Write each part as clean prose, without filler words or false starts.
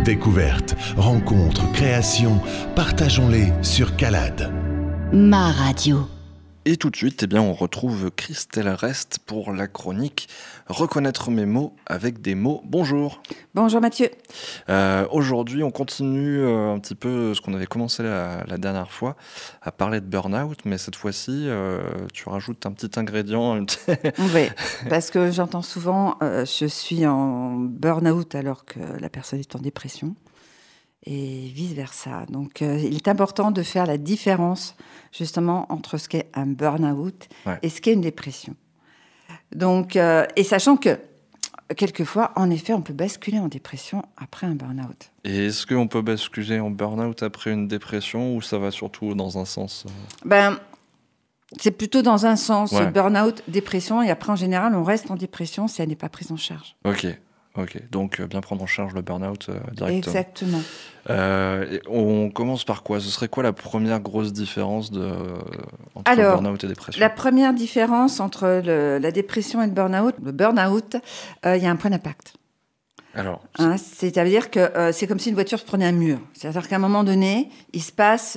Découvertes, rencontres, créations, partageons-les sur CALAD. Ma radio. Et tout de suite, on retrouve Christelle Rest pour la chronique « Reconnaître mes mots avec des mots ». Bonjour. Bonjour Mathieu. Aujourd'hui, on continue un petit peu ce qu'on avait commencé la dernière fois, à parler de burn-out, mais cette fois-ci, tu rajoutes un petit ingrédient. Oui, parce que j'entends souvent « je suis en burn-out alors que la personne est en dépression ». Et vice-versa. Donc, il est important de faire la différence, justement, entre ce qu'est un burn-out et ce qu'est une dépression. Donc, et sachant que, quelquefois, en effet, on peut basculer en dépression après un burn-out. Et est-ce qu'on peut basculer en burn-out après une dépression ou ça va surtout dans un sens C'est plutôt dans un sens, burn-out, dépression, et après, en général, on reste en dépression si elle n'est pas prise en charge. Ok, donc bien prendre en charge le burn-out directement. Exactement. On commence par quoi ? Ce serait quoi la première grosse différence entre le burn-out et dépression ? La première différence entre la dépression et le burn-out, il y a un point d'impact. Alors, c'est-à-dire que c'est comme si une voiture se prenait un mur. C'est-à-dire qu'à un moment donné, il se passe...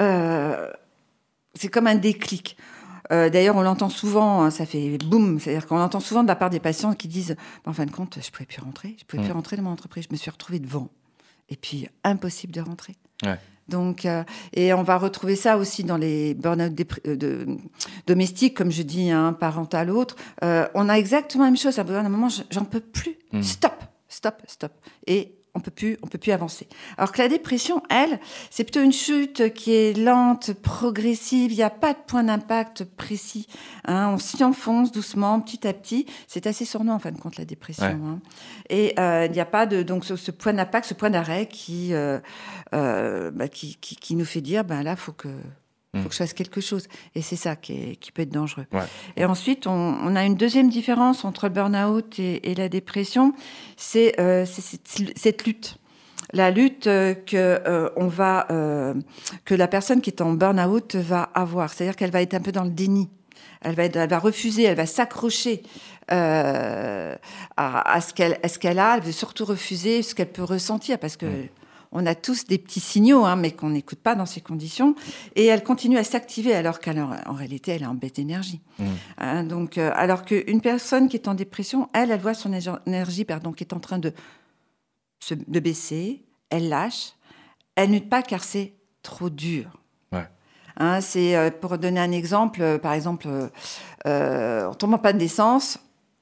c'est comme un déclic. D'ailleurs, on l'entend souvent, ça fait boum, c'est-à-dire qu'on l'entend souvent de la part des patients qui disent en fin de compte, je ne pouvais plus rentrer dans mon entreprise, je me suis retrouvée devant. Et puis, impossible de rentrer. Ouais. Donc, et on va retrouver ça aussi dans les burn-out domestiques, comme je dis, parental ou autre. On a exactement la même chose. À un moment, j'en peux plus. Stop. Et on peut plus avancer. Alors que la dépression, elle, c'est plutôt une chute qui est lente, progressive. Il n'y a pas de point d'impact précis. On s'y enfonce doucement, petit à petit. C'est assez sournois, en fin de compte, la dépression. Ouais. Et il n'y a pas donc ce point d'impact, ce point d'arrêt qui nous fait dire, là, faut que je fasse quelque chose. Et c'est ça qui peut être dangereux. Ouais. Et ensuite, on a une deuxième différence entre le burn-out et la dépression, c'est cette lutte. La lutte que la personne qui est en burn-out va avoir. C'est-à-dire qu'elle va être un peu dans le déni. Elle va refuser, elle va s'accrocher à ce qu'elle a. Elle veut surtout refuser ce qu'elle peut ressentir parce que... On a tous des petits signaux, mais qu'on n'écoute pas dans ces conditions. Et elle continue à s'activer alors qu'en réalité, elle est en baisse d'énergie. Donc, alors qu'une personne qui est en dépression, elle voit son énergie qui est en train de baisser. Elle lâche. Elle lutte pas car c'est trop dur. Ouais. C'est, pour donner un exemple, par exemple, on tombe en panne d'essence.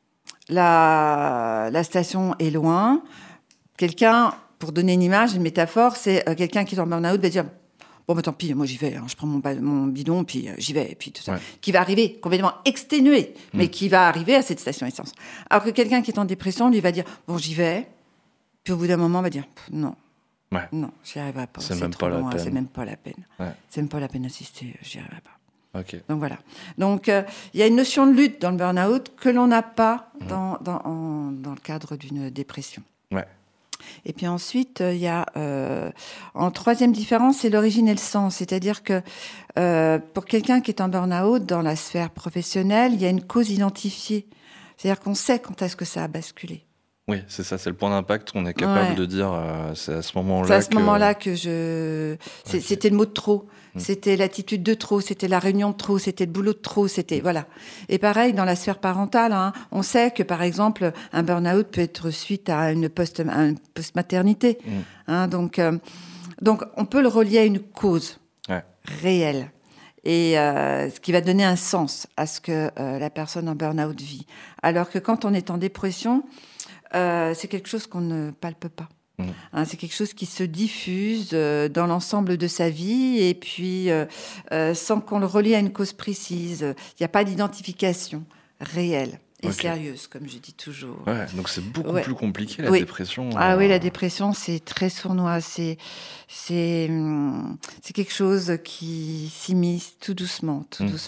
La station est loin. Pour donner une image, une métaphore, c'est quelqu'un qui est en burn-out va dire bon, tant pis, moi j'y vais, je prends mon bidon, puis j'y vais, et puis tout ça. Ouais. Qui va arriver complètement exténué, mais qui va arriver à cette station essence. Alors que quelqu'un qui est en dépression, lui va dire bon, j'y vais, puis au bout d'un moment, va dire non, j'y arriverai pas. C'est même pas la peine. C'est même pas la peine. Ouais. C'est même pas la peine d'assister, j'y arriverai pas. Okay. Donc voilà. Donc il y a une notion de lutte dans le burn-out que l'on n'a pas dans le cadre d'une dépression. Ouais. Et puis ensuite, il y a en troisième différence, c'est l'origine et le sens. C'est-à-dire que pour quelqu'un qui est en burn-out dans la sphère professionnelle, il y a une cause identifiée. C'est-à-dire qu'on sait quand est-ce que ça a basculé. Oui, c'est ça, c'est le point d'impact qu'on est capable de dire. C'est à ce moment-là. C'est à ce moment-là que c'était le mot de trop. C'était l'attitude de trop, c'était la réunion de trop, c'était le boulot de trop, c'était voilà. Et pareil dans la sphère parentale, on sait que par exemple un burn-out peut être suite à une post-maternité. Donc on peut le relier à une cause réelle et ce qui va donner un sens à ce que la personne en burn-out vit. Alors que quand on est en dépression, c'est quelque chose qu'on ne palpe pas. C'est quelque chose qui se diffuse dans l'ensemble de sa vie et puis sans qu'on le relie à une cause précise. Il n'y a pas d'identification réelle et sérieuse, comme je dis toujours. Ouais, donc c'est beaucoup plus compliqué, la dépression. Oui, la dépression, c'est très sournois. C'est quelque chose qui s'immisce tout doucement.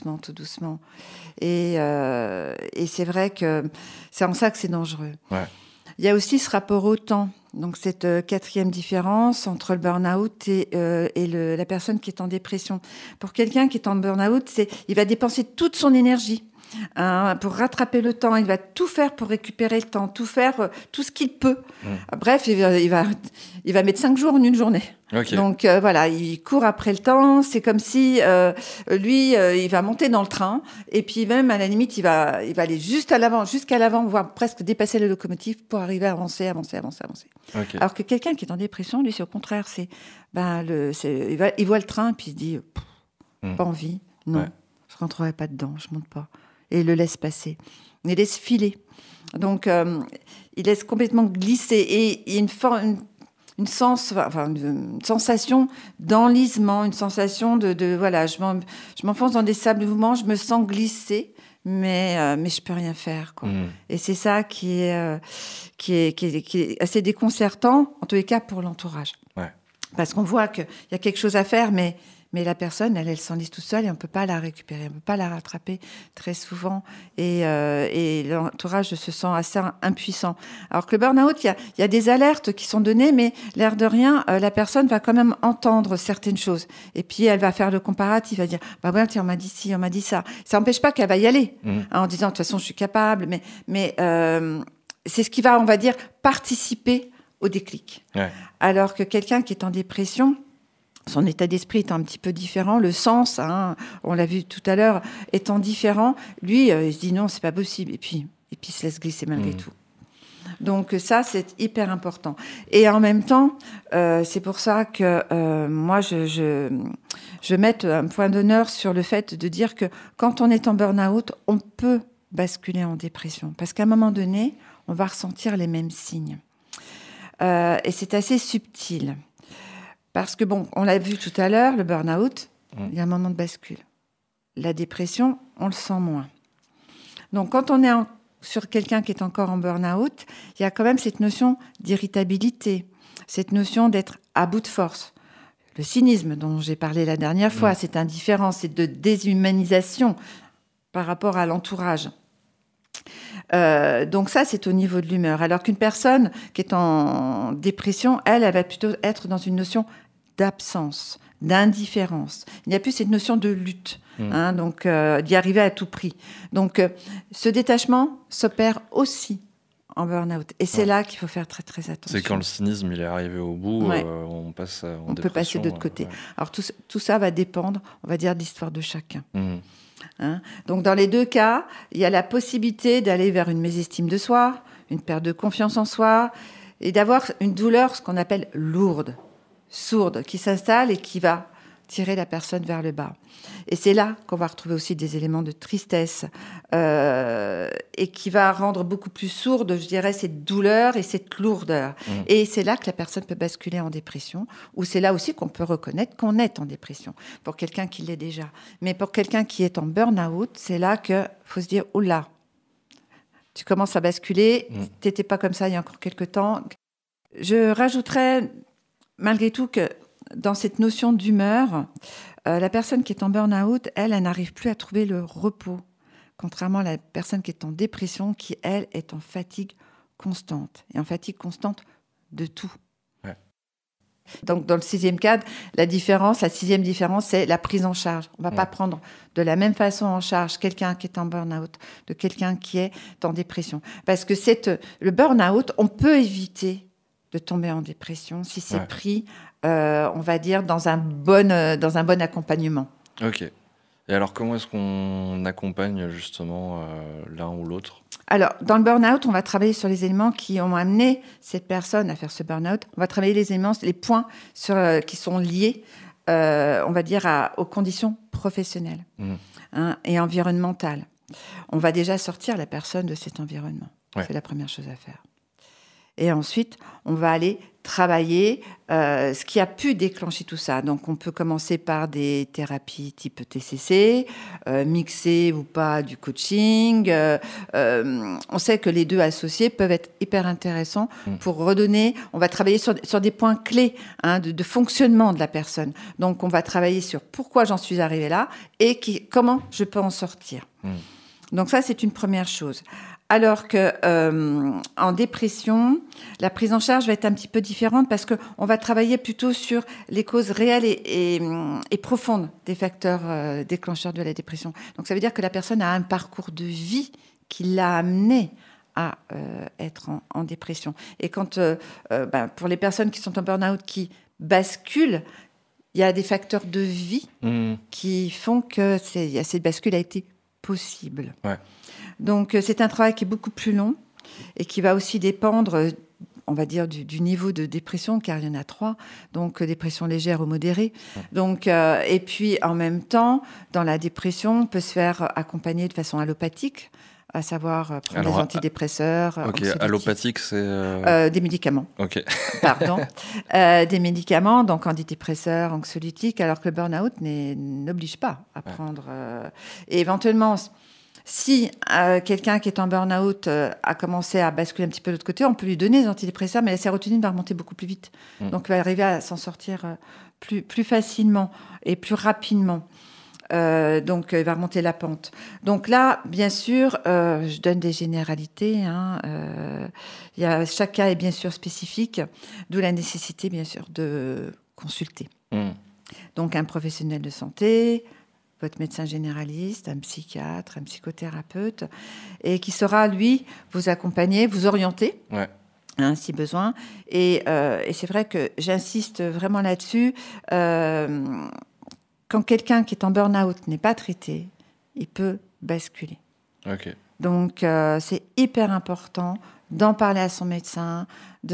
Et c'est vrai que c'est en ça que c'est dangereux. Ouais. Il y a aussi ce rapport au temps. Donc, cette quatrième différence entre le burn-out et la personne qui est en dépression. Pour quelqu'un qui est en burn-out, il va dépenser toute son énergie. pour rattraper le temps. Il va tout faire pour récupérer le temps, tout faire, tout ce qu'il peut. Bref, il va mettre 5 jours en une journée. Okay. Donc voilà, il court après le temps. C'est comme si lui, il va monter dans le train et puis même à la limite, il va aller jusqu'à l'avant, voire presque dépasser la locomotive pour arriver à avancer. Okay. Alors que quelqu'un qui est en dépression, lui, c'est au contraire, il voit le train et puis il se dit pas envie, non, je rentrerai pas dedans, je monte pas, et il le laisse passer, il laisse filer. Donc il laisse complètement glisser et il y a une sensation d'enlisement, une sensation de voilà, je m'enfonce dans des sables mouvants, je me sens glisser, mais je peux rien faire, quoi. Et c'est ça qui est assez déconcertant, en tous les cas pour l'entourage. Ouais. Parce qu'on voit qu'il y a quelque chose à faire, mais la personne, elle s'enlise toute seule et on ne peut pas la récupérer, on ne peut pas la rattraper très souvent. Et l'entourage se sent assez impuissant. Alors que le burn-out, il y a des alertes qui sont données, mais l'air de rien, la personne va quand même entendre certaines choses. Et puis, elle va faire le comparatif, elle va dire « Bah ouais, tiens, on m'a dit ci, on m'a dit ça ». Ça n'empêche pas qu'elle va y aller, en disant « De toute façon, je suis capable ». Mais c'est ce qui va, on va dire, participer au déclic. Ouais. Alors que quelqu'un qui est en dépression, son état d'esprit étant un petit peu différent, le sens, on l'a vu tout à l'heure, étant différent, lui, il se dit non, c'est pas possible. Et puis il se laisse glisser malgré tout. Donc ça, c'est hyper important. Et en même temps, c'est pour ça que moi, je mets un point d'honneur sur le fait de dire que quand on est en burn-out, on peut basculer en dépression. Parce qu'à un moment donné, on va ressentir les mêmes signes. Et c'est assez subtil. Parce que, on l'a vu tout à l'heure, le burn-out, il y a un moment de bascule. La dépression, on le sent moins. Donc, quand on est sur quelqu'un qui est encore en burn-out, il y a quand même cette notion d'irritabilité, cette notion d'être à bout de force. Le cynisme dont j'ai parlé la dernière fois, cette indifférence, cette de déshumanisation par rapport à l'entourage. Donc ça, c'est au niveau de l'humeur. Alors qu'une personne qui est en dépression, elle va plutôt être dans une notion d'absence, d'indifférence. Il n'y a plus cette notion de lutte, donc d'y arriver à tout prix. Donc ce détachement s'opère aussi en burn-out. Et c'est là qu'il faut faire très, très attention. C'est quand le cynisme il est arrivé au bout, on passe en dépression. On peut passer de l'autre côté. Alors tout ça va dépendre, on va dire, de l'histoire de chacun. Donc dans les deux cas, il y a la possibilité d'aller vers une mésestime de soi, une perte de confiance en soi, et d'avoir une douleur, ce qu'on appelle lourde, sourde, qui s'installe et qui va tirer la personne vers le bas. Et c'est là qu'on va retrouver aussi des éléments de tristesse et qui va rendre beaucoup plus sourde, je dirais, cette douleur et cette lourdeur. Et c'est là que la personne peut basculer en dépression, ou c'est là aussi qu'on peut reconnaître qu'on est en dépression, pour quelqu'un qui l'est déjà. Mais pour quelqu'un qui est en burn-out, c'est là qu'il faut se dire « Oh là, tu commences à basculer, t'étais pas comme ça il y a encore quelques temps ». Je rajouterais malgré tout que dans cette notion d'humeur, la personne qui est en burn-out, elle n'arrive plus à trouver le repos, contrairement à la personne qui est en dépression, qui, elle, est en fatigue constante. Et en fatigue constante de tout. Ouais. Donc, dans le 6e cadre, la 6e différence, c'est la prise en charge. On ne va pas prendre de la même façon en charge quelqu'un qui est en burn-out de quelqu'un qui est en dépression. Parce que le burn-out, on peut éviter de tomber en dépression si c'est pris, on va dire, dans un bon accompagnement. Ok. Et alors, comment est-ce qu'on accompagne justement l'un ou l'autre ? Alors, dans le burn-out, on va travailler sur les éléments qui ont amené cette personne à faire ce burn-out. On va travailler les éléments, les points qui sont liés, on va dire, aux conditions professionnelles et environnementales. On va déjà sortir la personne de cet environnement. Ouais. C'est la première chose à faire. Et ensuite, on va aller travailler ce qui a pu déclencher tout ça. Donc, on peut commencer par des thérapies type TCC, mixer ou pas du coaching. On sait que les deux associés peuvent être hyper intéressants pour redonner. On va travailler sur des points clés de fonctionnement de la personne. Donc, on va travailler sur pourquoi j'en suis arrivée là et comment je peux en sortir. Donc, ça, c'est une première chose. Alors que en dépression, la prise en charge va être un petit peu différente parce qu'on va travailler plutôt sur les causes réelles et profondes des facteurs déclencheurs de la dépression. Donc ça veut dire que la personne a un parcours de vie qui l'a amené à être en dépression. Et quand, pour les personnes qui sont en burn-out, qui basculent, il y a des facteurs de vie qui font que cette bascule a été possible. Ouais. Donc, c'est un travail qui est beaucoup plus long et qui va aussi dépendre, on va dire, du niveau de dépression, car il y en a 3. Donc, dépression légère ou modérée. Ouais. Donc, et puis, en même temps, dans la dépression, on peut se faire accompagner de façon allopathique, à savoir prendre des antidépresseurs. Ok, allopathique, c'est... des médicaments. Ok. Pardon. Des médicaments, donc antidépresseurs, anxiolytiques, alors que le burn-out n'oblige pas à prendre... et éventuellement... Si quelqu'un qui est en burn-out a commencé à basculer un petit peu de l'autre côté, on peut lui donner des antidépresseurs, mais la sérotonine va remonter beaucoup plus vite. Donc, il va arriver à s'en sortir plus facilement et plus rapidement. Donc, il va remonter la pente. Donc là, bien sûr, je donne des généralités. Chaque cas est bien sûr spécifique, d'où la nécessité, bien sûr, de consulter. Donc, un professionnel de santé, votre médecin généraliste, un psychiatre, un psychothérapeute, et qui saura, lui, vous accompagner, vous orienter, si besoin. Et c'est vrai que j'insiste vraiment là-dessus. Quand quelqu'un qui est en burn-out n'est pas traité, il peut basculer. Okay. Donc, c'est hyper important d'en parler à son médecin,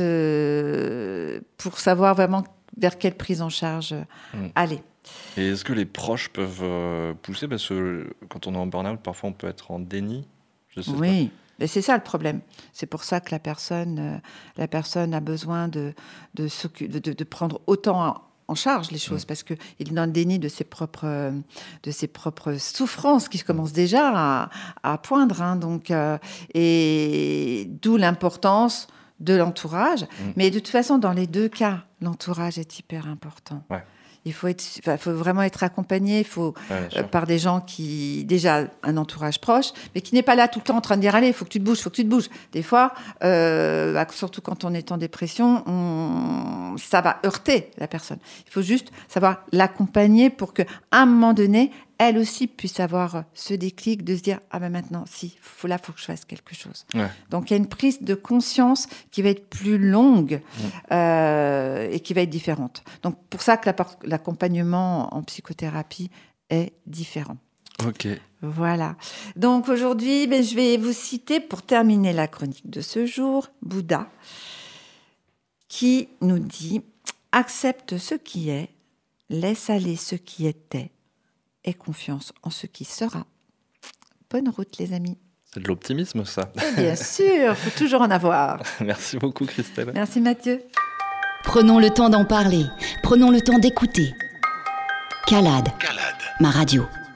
pour savoir vraiment vers quelle prise en charge aller. Et est-ce que les proches peuvent pousser ? Parce que quand on est en burn-out, parfois on peut être en déni. Je sais pas. Mais c'est ça le problème. C'est pour ça que la personne a besoin de prendre autant en charge les choses, parce qu'il est dans le déni de ses propres souffrances qui commencent déjà à poindre. Donc, et d'où l'importance de l'entourage. Mais de toute façon, dans les 2 cas, l'entourage est hyper important. Ouais. Il faut vraiment être accompagné, par des gens qui, déjà, un entourage proche, mais qui n'est pas là tout le temps en train de dire « Allez, il faut que tu te bouges ». Des fois, surtout quand on est en dépression, ça va heurter la personne. Il faut juste savoir l'accompagner pour qu'à un moment donné, elle aussi puisse avoir ce déclic de se dire « Ah ben maintenant, il faut que je fasse quelque chose ». Donc, il y a une prise de conscience qui va être plus longue et qui va être différente. Donc, pour ça que l'accompagnement en psychothérapie est différent. Ok. Voilà. Donc, aujourd'hui, je vais vous citer, pour terminer la chronique de ce jour, Bouddha, qui nous dit « Accepte ce qui est, laisse aller ce qui était, et confiance en ce qui sera. » Bonne route, les amis. C'est de l'optimisme, ça. Bien sûr, il faut toujours en avoir. Merci beaucoup, Christelle. Merci, Mathieu. Prenons le temps d'en parler. Prenons le temps d'écouter. Calade. Ma radio.